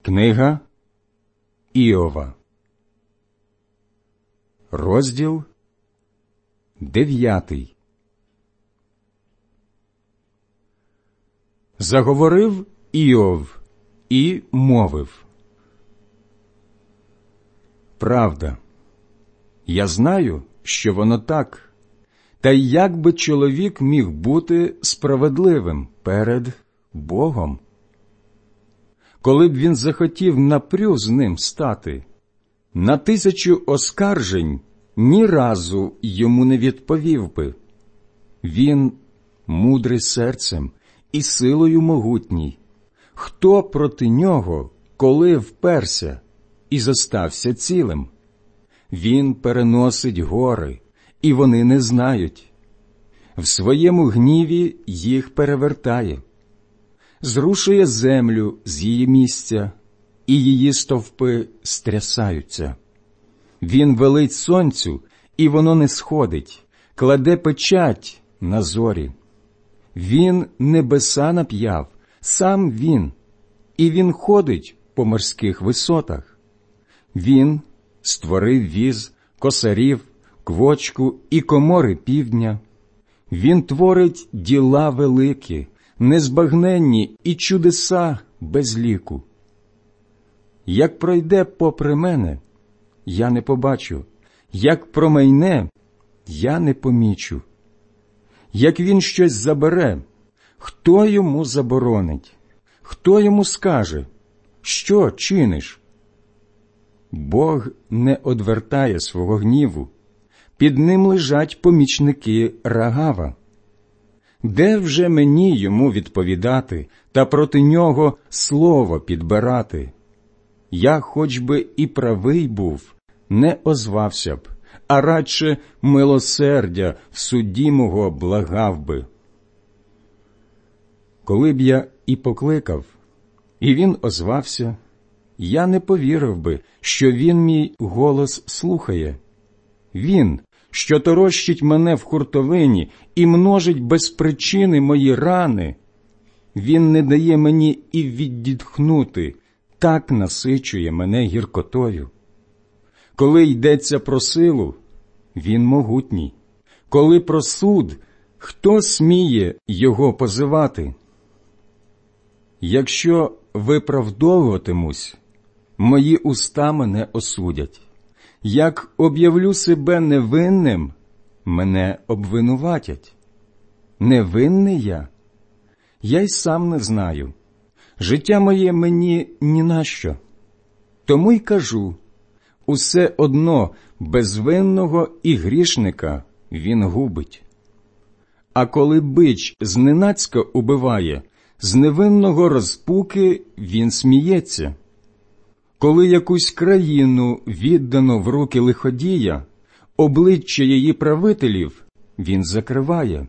Книга Іова, розділ 9. Заговорив Іов і мовив: правда, я знаю, що воно так, та як би чоловік міг бути справедливим перед Богом? Коли б він захотів напрю з ним стати, на 1000 оскаржень ні разу йому не відповів би. Він мудрий серцем і силою могутній. Хто проти нього, коли вперся і зостався цілим? Він переносить гори, і вони не знають. В своєму гніві їх перевертає. Зрушує землю з її місця, і її стовпи стрясаються. Він велить сонцю, і воно не сходить, кладе печать на зорі. Він небеса нап'яв, сам він, і він ходить по морських висотах. Він створив віз, косарів, квочку і комори півдня. Він творить діла великі, незбагненні і чудеса без ліку. Як пройде попри мене, я не побачу, як промайне, я не помічу. Як він щось забере, хто йому заборонить? Хто йому скаже, що чиниш? Бог не одвертає свого гніву, під ним лежать помічники Рагава. Де вже мені йому відповідати та проти нього слово підбирати? Я хоч би і правий був, не озвався б, а радше милосердя в суді мого благав би. Коли б я і покликав, і він озвався, я не повірив би, що він мій голос слухає. Він, що торощить мене в хуртовині і множить без причини мої рани, він не дає мені і віддихнути, так насичує мене гіркотою. Коли йдеться про силу, він могутній. Коли про суд, хто сміє його позивати? Якщо виправдовуватимусь, мої уста мене осудять. Як об'явлю себе невинним, мене обвинуватять. Невинний я? Я й сам не знаю. Життя моє мені ні на що. Тому й кажу, усе одно безвинного і грішника він губить. А коли бич зненацька убиває, з невинного розпуки він сміється. Коли якусь країну віддано в руки лиходія, обличчя її правителів він закриває.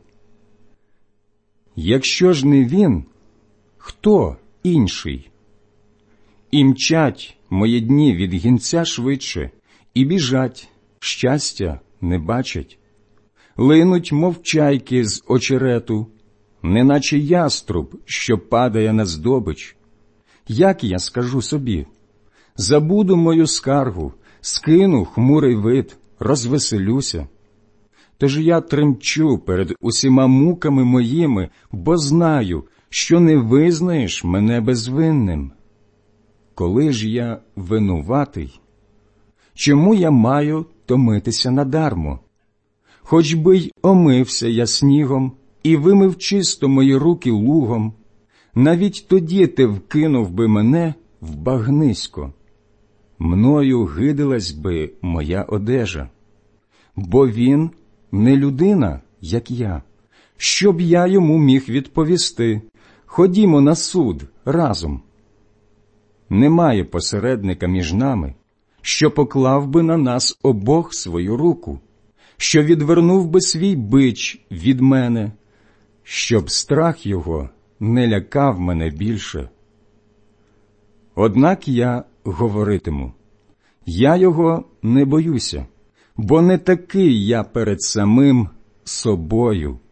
Якщо ж не він, хто інший? І мчать мої дні від гінця швидше, і біжать, щастя не бачать. Линуть, мов чайки з очерету, неначе яструб, що падає на здобич. Як я скажу собі? Забуду мою скаргу, скину хмурий вид, розвеселюся. Тож я тремчу перед усіма муками моїми, бо знаю, що не визнаєш мене безвинним. Коли ж я винуватий, чому я маю томитися надармо? Хоч би й омився я снігом і вимив чисто мої руки лугом, навіть тоді ти вкинув би мене в багнисько. Мною гидилась би моя одежа, бо він не людина, як я, щоб я йому міг відповісти: ходімо на суд разом. Немає посередника між нами, що поклав би на нас обох свою руку, що відвернув би свій бич від мене, щоб страх його не лякав мене більше. Однак я говоритиму: я його не боюся, бо не такий я перед самим собою.